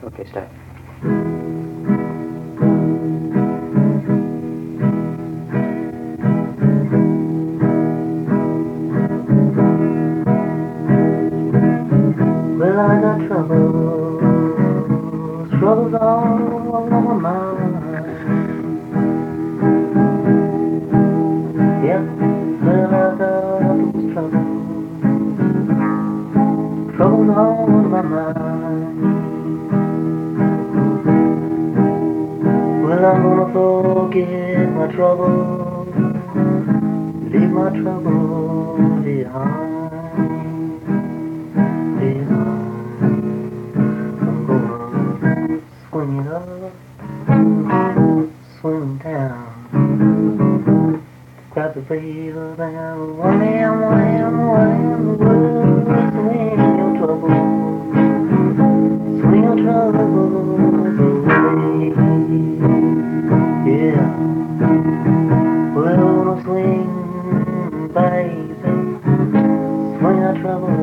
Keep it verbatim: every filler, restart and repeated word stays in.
Okay, start. Well, I got trouble, troubles all on my mind. Yeah, well, I got those troubles, troubles all on my mind. Well, I'm gonna forget my troubles, leave my troubles behind. Swing it up, swing down, got the fever down, wham, wham, wham, wham, swing your troubles, swing your troubles away, yeah, well, swing, baby, swing your troubles